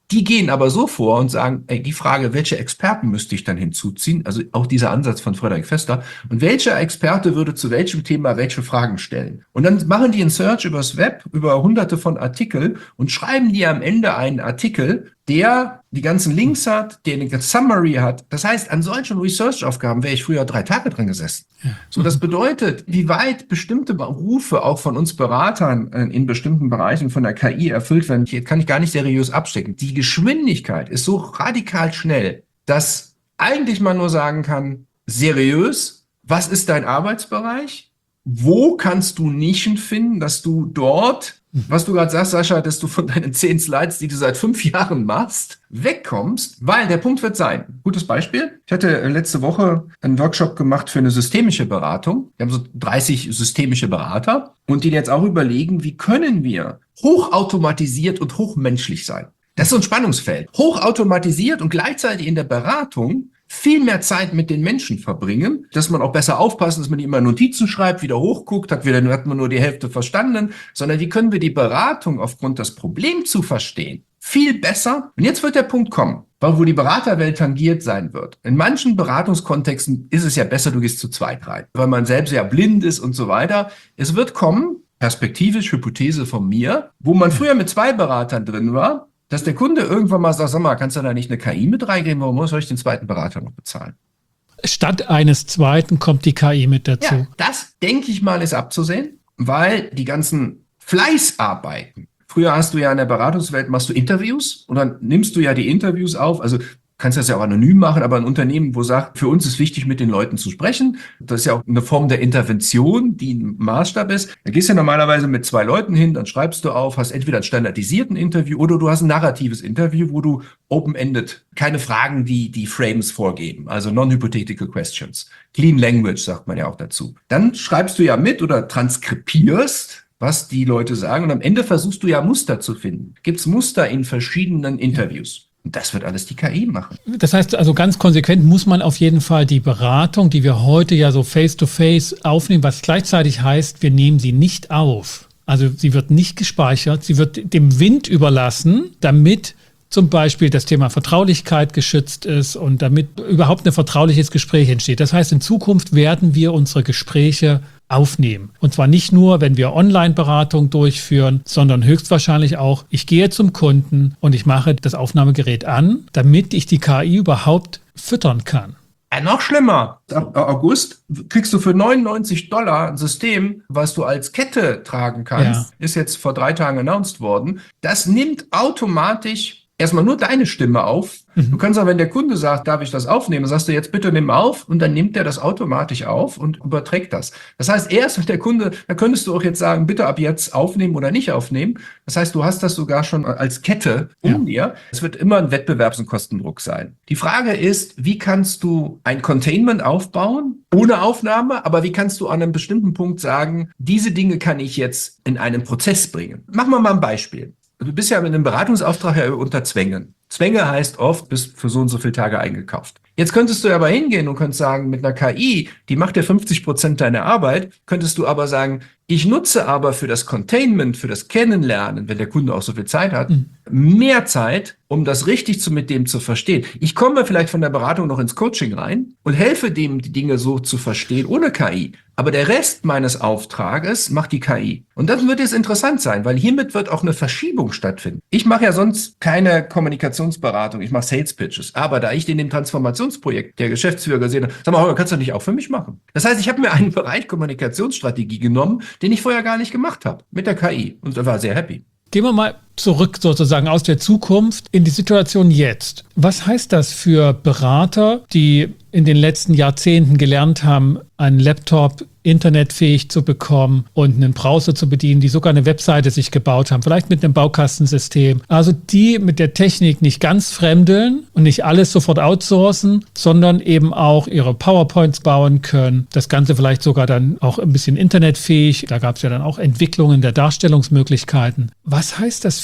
Die gehen aber so vor und sagen, ey, die Frage, welche Experten müsste ich dann hinzuziehen, also auch dieser Ansatz von Frederik Vester, und welcher Experte würde zu welchem Thema welche Fragen stellen. Und dann machen die einen Search übers Web, über hunderte von Artikeln und schreiben die am Ende einen Artikel, der die ganzen Links hat, der eine Summary hat. Das heißt, an solchen Research-Aufgaben wäre ich früher drei Tage dran gesessen. Ja. So, das bedeutet, wie weit bestimmte Berufe auch von uns Beratern in bestimmten Bereichen von der K I erfüllt werden, kann ich gar nicht seriös abstecken. Die Geschwindigkeit ist so radikal schnell, dass eigentlich man nur sagen kann, seriös, was ist dein Arbeitsbereich? Wo kannst du Nischen finden, dass du dort, was du gerade sagst, Sascha, dass du von deinen zehn Slides, die du seit fünf Jahren machst, wegkommst, weil der Punkt wird sein. Gutes Beispiel. Ich hatte letzte Woche einen Workshop gemacht für eine systemische Beratung. Wir haben so dreißig systemische Berater und die jetzt auch überlegen, wie können wir hochautomatisiert und hochmenschlich sein. Das ist so ein Spannungsfeld. Hochautomatisiert und gleichzeitig in der Beratung viel mehr Zeit mit den Menschen verbringen, dass man auch besser aufpassen, dass man nicht immer Notizen schreibt, wieder hochguckt, hat, wieder, hat man nur die Hälfte verstanden, sondern wie können wir die Beratung aufgrund des Problems zu verstehen viel besser. Und jetzt wird der Punkt kommen, wo die Beraterwelt tangiert sein wird. In manchen Beratungskontexten ist es ja besser, du gehst zu zweit rein, weil man selbst ja blind ist und so weiter. Es wird kommen, perspektivisch, Hypothese von mir, wo man früher mit zwei Beratern drin war, dass der Kunde irgendwann mal sagt, sag mal, kannst du da nicht eine K I mit reingehen? Warum muss ich den zweiten Berater noch bezahlen? Statt eines zweiten kommt die K I mit dazu. Ja, das, denke ich mal, ist abzusehen, weil die ganzen Fleißarbeiten, früher hast du ja in der Beratungswelt, machst du Interviews und dann nimmst du ja die Interviews auf, also kannst das ja auch anonym machen, aber ein Unternehmen, wo sagt, für uns ist wichtig, mit den Leuten zu sprechen, das ist ja auch eine Form der Intervention, die ein Maßstab ist. Da gehst du ja normalerweise mit zwei Leuten hin, dann schreibst du auf, hast entweder ein standardisierten Interview oder du hast ein narratives Interview, wo du open-ended, keine Fragen, die die Frames vorgeben, also non-hypothetical questions. Clean Language sagt man ja auch dazu. Dann schreibst du ja mit oder transkribierst, was die Leute sagen und am Ende versuchst du ja Muster zu finden. Gibt's Muster in verschiedenen Interviews? Und das wird alles die K I machen. Das heißt also ganz konsequent muss man auf jeden Fall die Beratung, die wir heute ja so face-to-face aufnehmen, was gleichzeitig heißt, wir nehmen sie nicht auf. Also sie wird nicht gespeichert, sie wird dem Wind überlassen, damit zum Beispiel das Thema Vertraulichkeit geschützt ist und damit überhaupt ein vertrauliches Gespräch entsteht. Das heißt, in Zukunft werden wir unsere Gespräche aufnehmen. Und zwar nicht nur, wenn wir Online-Beratung durchführen, sondern höchstwahrscheinlich auch, ich gehe zum Kunden und ich mache das Aufnahmegerät an, damit ich die K I überhaupt füttern kann. Ja, noch schlimmer. Ab August kriegst du für neunundneunzig Dollar ein System, was du als Kette tragen kannst. Ja. Ist jetzt vor drei Tagen announced worden. Das nimmt automatisch erstmal nur deine Stimme auf. Mhm. Du kannst auch, wenn der Kunde sagt, darf ich das aufnehmen, sagst du jetzt bitte nimm auf und dann nimmt er das automatisch auf und überträgt das. Das heißt, erst wenn der Kunde, da könntest du auch jetzt sagen, bitte ab jetzt aufnehmen oder nicht aufnehmen. Das heißt, du hast das sogar schon als Kette um ja. dir. Es wird immer ein Wettbewerbs- und Kostendruck sein. Die Frage ist, wie kannst du ein Containment aufbauen ohne Aufnahme, aber wie kannst du an einem bestimmten Punkt sagen, diese Dinge kann ich jetzt in einen Prozess bringen. Machen wir mal ein Beispiel. Du bist ja mit einem Beratungsauftrag ja unter Zwängen. Zwänge heißt oft, bist für so und so viele Tage eingekauft. Jetzt könntest du aber hingehen und könntest sagen, mit einer K I, die macht ja fünfzig Prozent deiner Arbeit, könntest du aber sagen, ich nutze aber für das Containment, für das Kennenlernen, wenn der Kunde auch so viel Zeit hat, mhm. mehr Zeit, um das richtig zu, mit dem zu verstehen. Ich komme vielleicht von der Beratung noch ins Coaching rein und helfe dem, die Dinge so zu verstehen, ohne K I. Aber der Rest meines Auftrages macht die K I. Und das wird jetzt interessant sein, weil hiermit wird auch eine Verschiebung stattfinden. Ich mache ja sonst keine Kommunikationsberatung, ich mache Sales Pitches. Aber da ich in dem Transformationsprojekt der Geschäftsführer gesehen habe, sag mal, Holger, kannst du das nicht auch für mich machen? Das heißt, ich habe mir einen Bereich Kommunikationsstrategie genommen, den ich vorher gar nicht gemacht habe, mit der K I. Und da war sehr happy. Gehen wir mal zurück sozusagen aus der Zukunft in die Situation jetzt. Was heißt das für Berater, die in den letzten Jahrzehnten gelernt haben, einen Laptop internetfähig zu bekommen und einen Browser zu bedienen, die sogar eine Webseite sich gebaut haben, vielleicht mit einem Baukastensystem. Also die mit der Technik nicht ganz fremdeln und nicht alles sofort outsourcen, sondern eben auch ihre PowerPoints bauen können. Das Ganze vielleicht sogar dann auch ein bisschen internetfähig. Da gab es ja dann auch Entwicklungen der Darstellungsmöglichkeiten. Was heißt das für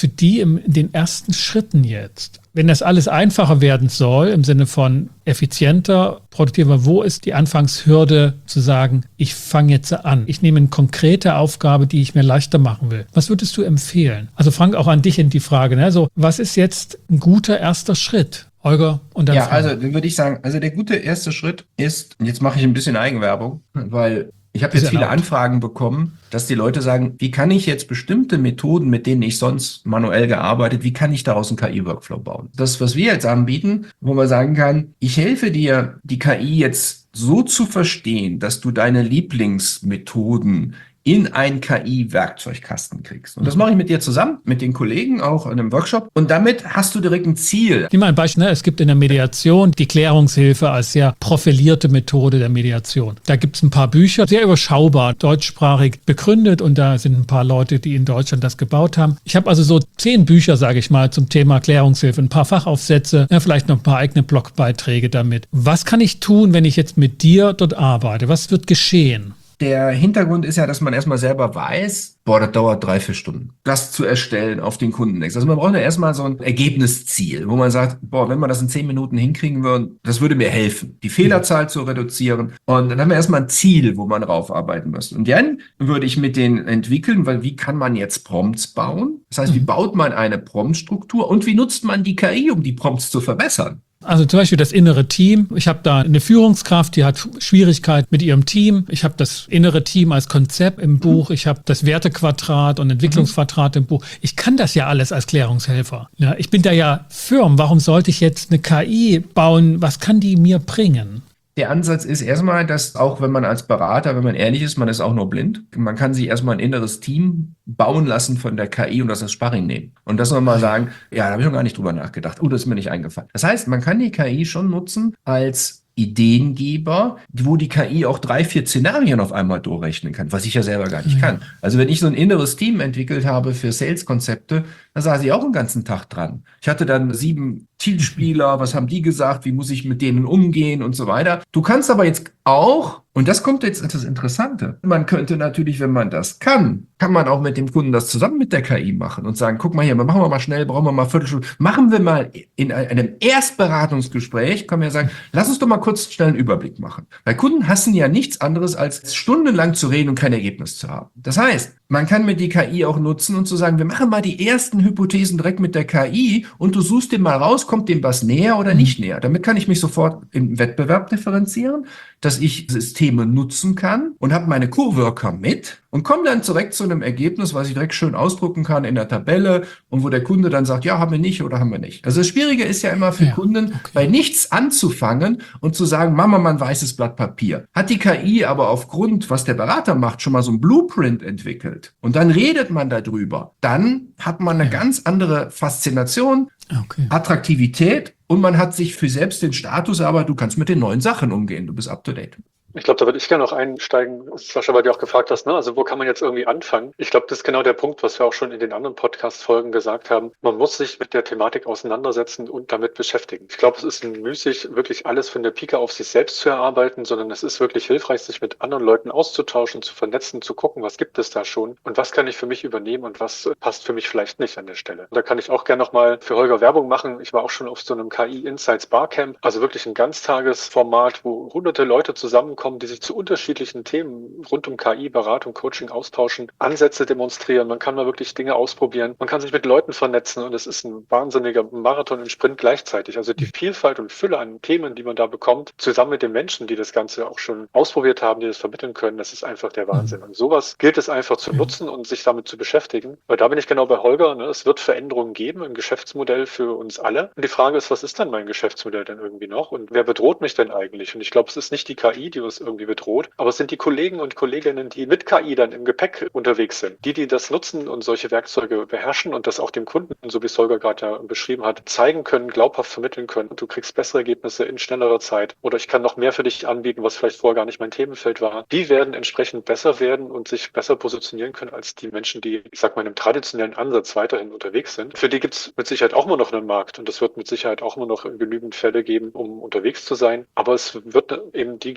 für die im, in den ersten Schritten jetzt? Wenn das alles einfacher werden soll, im Sinne von effizienter, produktiver, wo ist die Anfangshürde zu sagen, ich fange jetzt an. Ich nehme eine konkrete Aufgabe, die ich mir leichter machen will. Was würdest du empfehlen? Also Frank, auch an dich in die Frage, ne? Also, was ist jetzt ein guter erster Schritt? Holger und dann Ja, Frank. also dann würde ich sagen, also der gute erste Schritt ist, und jetzt mache ich ein bisschen Eigenwerbung, weil ich habe jetzt viele Anfragen bekommen, dass die Leute sagen, wie kann ich jetzt bestimmte Methoden, mit denen ich sonst manuell gearbeitet, wie kann ich daraus einen K I-Workflow bauen? Das, was wir jetzt anbieten, wo man sagen kann, ich helfe dir, die K I jetzt so zu verstehen, dass du deine Lieblingsmethoden in einen K I-Werkzeugkasten kriegst. Und das mache ich mit dir zusammen, mit den Kollegen auch in einem Workshop. Und damit hast du direkt ein Ziel. Nimm mal ein Beispiel. Ne? Es gibt in der Mediation die Klärungshilfe als sehr profilierte Methode der Mediation. Da gibt es ein paar Bücher, sehr überschaubar, deutschsprachig begründet. Und da sind ein paar Leute, die in Deutschland das gebaut haben. Ich habe also so zehn Bücher, sage ich mal, zum Thema Klärungshilfe, ein paar Fachaufsätze, ja, vielleicht noch ein paar eigene Blogbeiträge damit. Was kann ich tun, wenn ich jetzt mit dir dort arbeite? Was wird geschehen? Der Hintergrund ist ja, dass man erstmal selber weiß, boah, das dauert drei, vier Stunden, das zu erstellen auf den Kundentext. Also man braucht ja erstmal so ein Ergebnisziel, wo man sagt, boah, wenn wir das in zehn Minuten hinkriegen würden, das würde mir helfen, die Fehlerzahl zu reduzieren. Und dann haben wir erstmal ein Ziel, wo man drauf arbeiten muss. Und dann würde ich mit denen entwickeln, weil wie kann man jetzt Prompts bauen? Das heißt, wie baut man eine Prompt-Struktur und wie nutzt man die K I, um die Prompts zu verbessern? Also zum Beispiel das innere Team. Ich habe da eine Führungskraft, die hat Schwierigkeit mit ihrem Team. Ich habe das innere Team als Konzept im Buch. Ich habe das Wertequadrat und Entwicklungsquadrat im Buch. Ich kann das ja alles als Klärungshelfer. Ja, ich bin da ja firm. Warum sollte ich jetzt eine K I bauen? Was kann die mir bringen? Der Ansatz ist erstmal, dass auch wenn man als Berater, wenn man ehrlich ist, man ist auch nur blind. Man kann sich erstmal ein inneres Team bauen lassen von der K I und das als Sparring nehmen. Und das nochmal sagen, ja, da habe ich noch gar nicht drüber nachgedacht. Oh, das ist mir nicht eingefallen. Das heißt, man kann die K I schon nutzen als Ideengeber, wo die K I auch drei, vier Szenarien auf einmal durchrechnen kann, was ich ja selber gar nicht kann. Also wenn ich so ein inneres Team entwickelt habe für Sales-Konzepte, da saß ich auch einen ganzen Tag dran. Ich hatte dann sieben Zielspieler, was haben die gesagt, wie muss ich mit denen umgehen und so weiter. Du kannst aber jetzt auch, und das kommt jetzt das Interessante, man könnte natürlich, wenn man das kann, kann man auch mit dem Kunden das zusammen mit der K I machen und sagen, guck mal hier, machen wir mal schnell, brauchen wir mal Viertelstunde, machen wir mal in einem Erstberatungsgespräch, können wir sagen, lass uns doch mal kurz schnell einen Überblick machen. Weil Kunden hassen ja nichts anderes, als stundenlang zu reden und kein Ergebnis zu haben. Das heißt, man kann mit die K I auch nutzen und zu sagen, wir machen mal die ersten Hypothesen direkt mit der K I und du suchst dem mal raus, kommt dem was näher oder nicht näher. Damit kann ich mich sofort im Wettbewerb differenzieren, dass ich Systeme nutzen kann und habe meine Coworker mit und komme dann direkt zu einem Ergebnis, was ich direkt schön ausdrucken kann in der Tabelle und wo der Kunde dann sagt, ja, haben wir nicht oder haben wir nicht. Also das Schwierige ist ja immer für ja, Kunden, okay. bei nichts anzufangen und zu sagen, machen wir mal ein weißes Blatt Papier. Hat die K I aber aufgrund, was der Berater macht, schon mal so ein Blueprint entwickelt und dann redet man darüber, dann hat man eine ja. ganz andere Faszination, okay. Attraktivität und man hat sich für selbst den Status, aber du kannst mit den neuen Sachen umgehen, du bist up to date. Ich glaube, da würde ich gerne noch einsteigen, Sascha, weil du auch gefragt hast, ne? Also wo kann man jetzt irgendwie anfangen? Ich glaube, das ist genau der Punkt, was wir auch schon in den anderen Podcast-Folgen gesagt haben. Man muss sich mit der Thematik auseinandersetzen und damit beschäftigen. Ich glaube, es ist müßig, wirklich alles von der Pike auf sich selbst zu erarbeiten, sondern es ist wirklich hilfreich, sich mit anderen Leuten auszutauschen, zu vernetzen, zu gucken, was gibt es da schon und was kann ich für mich übernehmen und was passt für mich vielleicht nicht an der Stelle. Und da kann ich auch gerne nochmal für Holger Werbung machen. Ich war auch schon auf so einem K I Insights Barcamp, also wirklich ein Ganztagesformat, wo hunderte Leute zusammenkommen, die sich zu unterschiedlichen Themen rund um K I, Beratung, Coaching austauschen, Ansätze demonstrieren. Man kann mal wirklich Dinge ausprobieren. Man kann sich mit Leuten vernetzen und es ist ein wahnsinniger Marathon und Sprint gleichzeitig. Also die Vielfalt und Fülle an Themen, die man da bekommt, zusammen mit den Menschen, die das Ganze auch schon ausprobiert haben, die das vermitteln können, das ist einfach der Wahnsinn. Und sowas gilt es einfach zu nutzen und sich damit zu beschäftigen. Weil da bin ich genau bei Holger. Ne? Es wird Veränderungen geben im Geschäftsmodell für uns alle. Und die Frage ist, was ist dann mein Geschäftsmodell denn irgendwie noch? Und wer bedroht mich denn eigentlich? Und ich glaube, es ist nicht die K I, die uns irgendwie bedroht, aber es sind die Kollegen und Kolleginnen, die mit K I dann im Gepäck unterwegs sind. Die, die das nutzen und solche Werkzeuge beherrschen und das auch dem Kunden, so wie es Holger gerade ja beschrieben hat, zeigen können, glaubhaft vermitteln können. Du kriegst bessere Ergebnisse in schnellerer Zeit oder ich kann noch mehr für dich anbieten, was vielleicht vorher gar nicht mein Themenfeld war. Die werden entsprechend besser werden und sich besser positionieren können als die Menschen, die, ich sag mal, in einem traditionellen Ansatz weiterhin unterwegs sind. Für die gibt es mit Sicherheit auch immer noch einen Markt und es wird mit Sicherheit auch immer noch genügend Fälle geben, um unterwegs zu sein. Aber es wird eben die geben,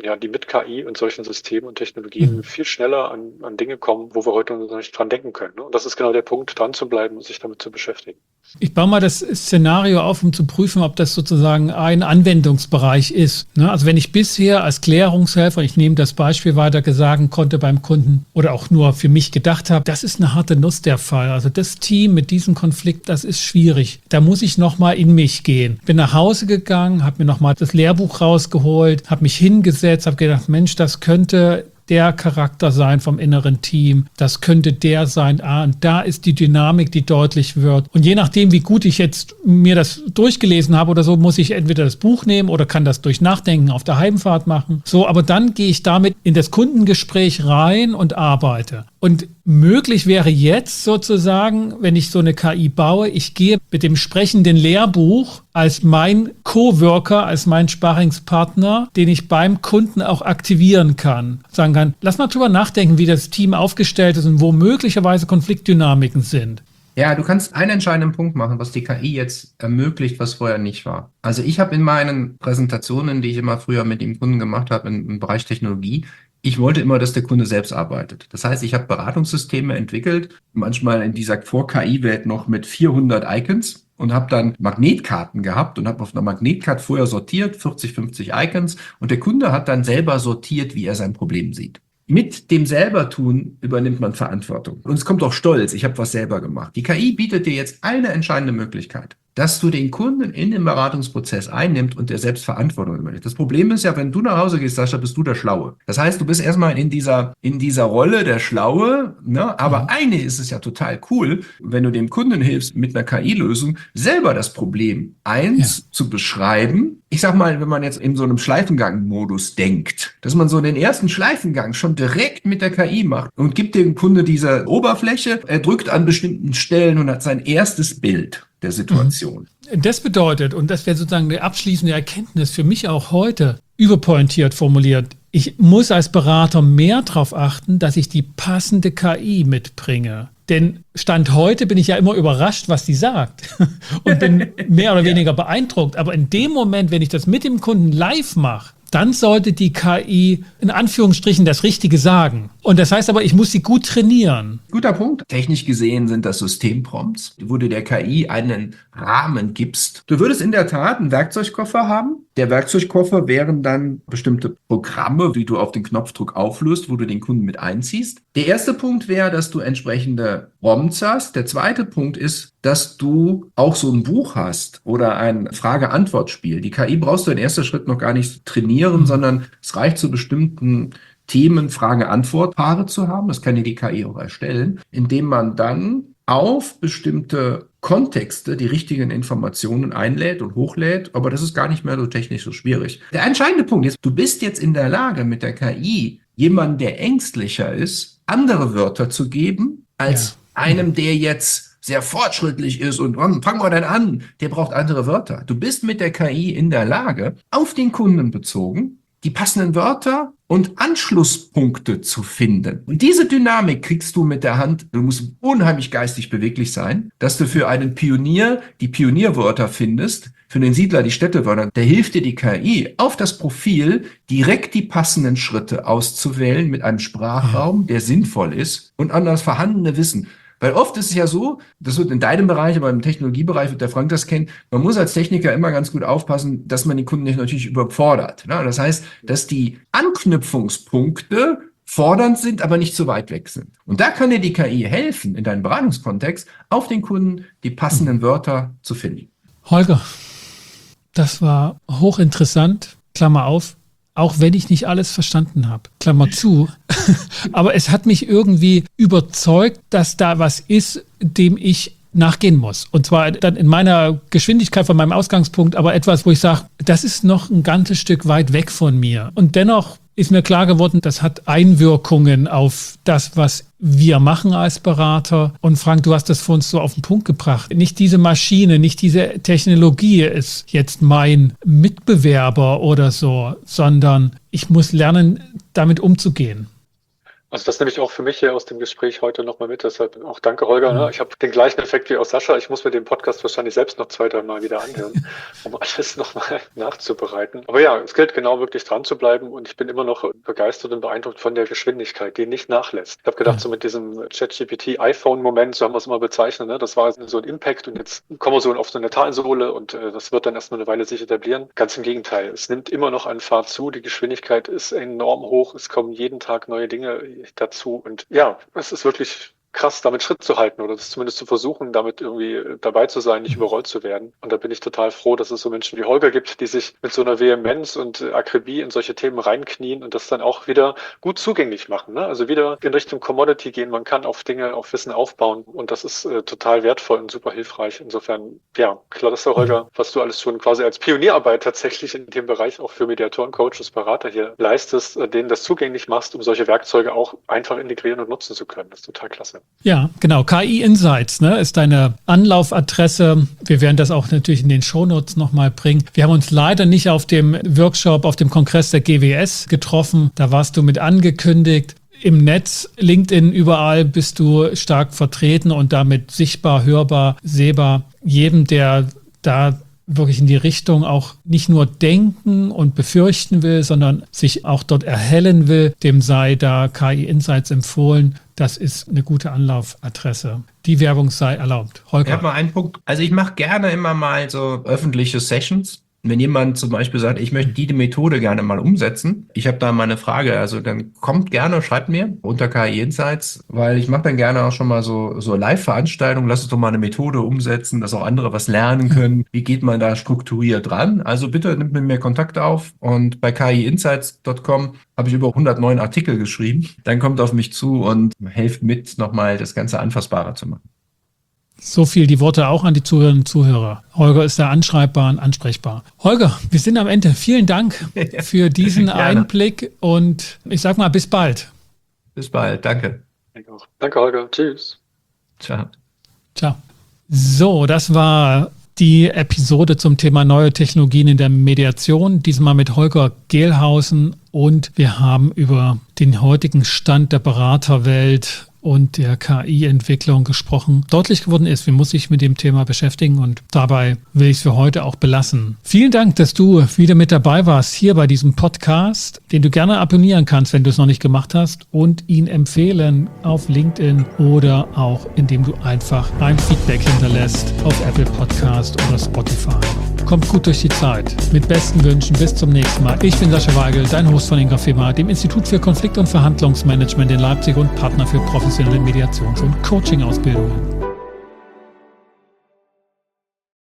ja, die mit K I und solchen Systemen und Technologien mhm. viel schneller an, an Dinge kommen, wo wir heute noch nicht dran denken können. Ne? Und das ist genau der Punkt, dran zu bleiben und sich damit zu beschäftigen. Ich baue mal das Szenario auf, um zu prüfen, ob das sozusagen ein Anwendungsbereich ist. Ne? Also wenn ich bisher als Klärungshelfer, ich nehme das Beispiel weiter, sagen konnte beim Kunden oder auch nur für mich gedacht habe, das ist eine harte Nuss der Fall. Also das Team mit diesem Konflikt, das ist schwierig. Da muss ich nochmal in mich gehen. Bin nach Hause gegangen, habe mir nochmal das Lehrbuch rausgeholt, habe mich hingesetzt, habe gedacht, Mensch, das könnte der Charakter sein vom inneren Team, das könnte der sein, ah, und da ist die Dynamik, die deutlich wird. Und je nachdem, wie gut ich jetzt mir das durchgelesen habe oder so, muss ich entweder das Buch nehmen oder kann das durch Nachdenken auf der Heimfahrt machen. So, aber dann gehe ich damit in das Kundengespräch rein und arbeite. Und möglich wäre jetzt sozusagen, wenn ich so eine K I baue, ich gehe mit dem sprechenden Lehrbuch als mein Coworker, als mein Sparringspartner, den ich beim Kunden auch aktivieren kann. Sagen kann, lass mal drüber nachdenken, wie das Team aufgestellt ist und wo möglicherweise Konfliktdynamiken sind. Ja, du kannst einen entscheidenden Punkt machen, was die K I jetzt ermöglicht, was vorher nicht war. Also ich habe in meinen Präsentationen, die ich immer früher mit dem Kunden gemacht habe im, im Bereich Technologie, ich wollte immer, dass der Kunde selbst arbeitet. Das heißt, ich habe Beratungssysteme entwickelt, manchmal in dieser Vor-K I-Welt noch mit vierhundert Icons und habe dann Magnetkarten gehabt und habe auf einer Magnetkarte vorher sortiert, vierzig, fünfzig Icons, und der Kunde hat dann selber sortiert, wie er sein Problem sieht. Mit dem Selbertun übernimmt man Verantwortung. Und es kommt auch Stolz, ich habe was selber gemacht. Die K I bietet dir jetzt eine entscheidende Möglichkeit, dass du den Kunden in den Beratungsprozess einnimmst und der selbst Verantwortung übernimmt. Das Problem ist ja, wenn du nach Hause gehst, Sascha, bist du der Schlaue. Das heißt, du bist erstmal in dieser, in dieser Rolle der Schlaue, ne? Aber mhm. eigentlich ist es ja total cool, wenn du dem Kunden hilfst, mit einer K I-Lösung selber das Problem eins ja. zu beschreiben. Ich sag mal, wenn man jetzt in so einem Schleifengang-Modus denkt, dass man so den ersten Schleifengang schon direkt mit der K I macht und gibt dem Kunde diese Oberfläche, er drückt an bestimmten Stellen und hat sein erstes Bild der Situation. Das bedeutet, und das wäre sozusagen die abschließende Erkenntnis für mich auch heute, überpointiert formuliert, ich muss als Berater mehr darauf achten, dass ich die passende K I mitbringe. Denn Stand heute bin ich ja immer überrascht, was die sagt und bin mehr oder weniger beeindruckt. Aber in dem Moment, wenn ich das mit dem Kunden live mache, dann sollte die K I in Anführungsstrichen das Richtige sagen. Und das heißt aber, ich muss sie gut trainieren. Guter Punkt. Technisch gesehen sind das Systemprompts, wo du der K I einen Rahmen gibst. Du würdest in der Tat einen Werkzeugkoffer haben. Der Werkzeugkoffer wären dann bestimmte Programme, die du auf den Knopfdruck auflöst, wo du den Kunden mit einziehst. Der erste Punkt wäre, dass du entsprechende Prompts hast. Der zweite Punkt ist, dass du auch so ein Buch hast oder ein Frage-Antwort-Spiel. Die K I brauchst du in erster Schritt noch gar nicht trainieren, mhm. sondern es reicht zu bestimmten Themen Frage-Antwort-Paare zu haben. Das kann dir die K I auch erstellen, indem man dann auf bestimmte Kontexte die richtigen Informationen einlädt und hochlädt, aber das ist gar nicht mehr so technisch so schwierig. Der entscheidende Punkt ist, du bist jetzt in der Lage, mit der K I jemanden, der ängstlicher ist, andere Wörter zu geben, als ja. einem, der jetzt sehr fortschrittlich ist und oh, fang mal dann an, der braucht andere Wörter. Du bist mit der K I in der Lage, auf den Kunden bezogen, die passenden Wörter und Anschlusspunkte zu finden. Und diese Dynamik kriegst du mit der Hand. Du musst unheimlich geistig beweglich sein, dass du für einen Pionier die Pionierwörter findest, für den Siedler die Städtewörter. Da hilft dir die K I, auf das Profil direkt die passenden Schritte auszuwählen mit einem Sprachraum, der sinnvoll ist und an das vorhandene Wissen. Weil oft ist es ja so, das wird in deinem Bereich, aber im Technologiebereich wird der Frank das kennen, man muss als Techniker immer ganz gut aufpassen, dass man den Kunden nicht natürlich überfordert. Das heißt, dass die Anknüpfungspunkte fordernd sind, aber nicht zu weit weg sind. Und da kann dir die K I helfen, in deinem Beratungskontext auf den Kunden die passenden Wörter zu finden. Holger, das war hochinteressant, Klammer auf. Auch wenn ich nicht alles verstanden habe, Klammer zu. Aber es hat mich irgendwie überzeugt, dass da was ist, dem ich nachgehen muss. Und zwar dann in meiner Geschwindigkeit von meinem Ausgangspunkt, aber etwas, wo ich sage, das ist noch ein ganzes Stück weit weg von mir. Und dennoch ist mir klar geworden, das hat Einwirkungen auf das, was wir machen als Berater. Und Frank, du hast das für uns so auf den Punkt gebracht. Nicht diese Maschine, nicht diese Technologie ist jetzt mein Mitbewerber oder so, sondern ich muss lernen, damit umzugehen. Also das nehme ich auch für mich hier aus dem Gespräch heute nochmal mit. Deshalb auch danke, Holger. Ne? Ich habe den gleichen Effekt wie auch Sascha. Ich muss mir den Podcast wahrscheinlich selbst noch zwei, drei Mal wieder anhören, um alles nochmal nachzubereiten. Aber ja, es gilt genau wirklich dran zu bleiben und ich bin immer noch begeistert und beeindruckt von der Geschwindigkeit, die nicht nachlässt. Ich habe gedacht, so mit diesem ChatGPT-iPhone-Moment, so haben wir es immer bezeichnet, ne? Das war so ein Impact und jetzt kommen wir so auf so eine Talsohle und äh, das wird dann erstmal eine Weile sich etablieren. Ganz im Gegenteil, es nimmt immer noch an Fahrt zu, die Geschwindigkeit ist enorm hoch, es kommen jeden Tag neue Dinge dazu und ja, es ist wirklich krass, damit Schritt zu halten oder das zumindest zu versuchen, damit irgendwie dabei zu sein, nicht überrollt zu werden. Und da bin ich total froh, dass es so Menschen wie Holger gibt, die sich mit so einer Vehemenz und Akribie in solche Themen reinknien und das dann auch wieder gut zugänglich machen. Ne? Also wieder in Richtung Commodity gehen. Man kann auf Dinge, auf Wissen aufbauen und das ist äh, total wertvoll und super hilfreich. Insofern, ja, klasse, Holger, was du alles schon quasi als Pionierarbeit tatsächlich in dem Bereich auch für Mediatoren, Coaches, Berater hier leistest, äh, denen das zugänglich machst, um solche Werkzeuge auch einfach integrieren und nutzen zu können. Das ist total klasse. Ja, genau. K I Insights, ne, ist deine Anlaufadresse. Wir werden das auch natürlich in den Shownotes nochmal bringen. Wir haben uns leider nicht auf dem Workshop, auf dem Kongress der G W S getroffen. Da warst du mit angekündigt. Im Netz, LinkedIn, überall bist du stark vertreten und damit sichtbar, hörbar, sehbar. Jedem, der da wirklich in die Richtung auch nicht nur denken und befürchten will, sondern sich auch dort erhellen will, dem sei da K I Insights empfohlen. Das ist eine gute Anlaufadresse. Die Werbung sei erlaubt. Holger. Ich habe mal einen Punkt. Also ich mache gerne immer mal so öffentliche Sessions. Wenn jemand zum Beispiel sagt, ich möchte die, die Methode gerne mal umsetzen, ich habe da mal eine Frage, also dann kommt gerne, schreibt mir unter K I Insights, weil ich mache dann gerne auch schon mal so, so Live-Veranstaltungen, lass uns doch mal eine Methode umsetzen, dass auch andere was lernen können. Wie geht man da strukturiert ran? Also bitte nimmt mit mir Kontakt auf und bei k i insights punkt com habe ich über hundertneun Artikel geschrieben. Dann kommt auf mich zu und helft mit, nochmal das Ganze anfassbarer zu machen. So viel die Worte auch an die Zuhörerinnen und Zuhörer. Holger ist da anschreibbar und ansprechbar. Holger, wir sind am Ende. Vielen Dank für diesen Einblick und ich sag mal bis bald. Bis bald, danke. Danke, auch. Danke Holger. Tschüss. Ciao. Ciao. So, das war die Episode zum Thema neue Technologien in der Mediation. Diesmal mit Holger Gehlhausen und wir haben über den heutigen Stand der Beraterwelt und der K I-Entwicklung gesprochen. Deutlich geworden ist, wie muss ich mit dem Thema beschäftigen und dabei will ich es für heute auch belassen. Vielen Dank, dass du wieder mit dabei warst hier bei diesem Podcast, den du gerne abonnieren kannst, wenn du es noch nicht gemacht hast und ihn empfehlen auf LinkedIn oder auch indem du einfach ein Feedback hinterlässt auf Apple Podcast oder Spotify. Kommt gut durch die Zeit. Mit besten Wünschen, bis zum nächsten Mal. Ich bin Sascha Weigel, dein Host von Ingafema, dem Institut für Konflikt- und Verhandlungsmanagement in Leipzig und Partner für professionelle Mediations- und Coaching-Ausbildungen.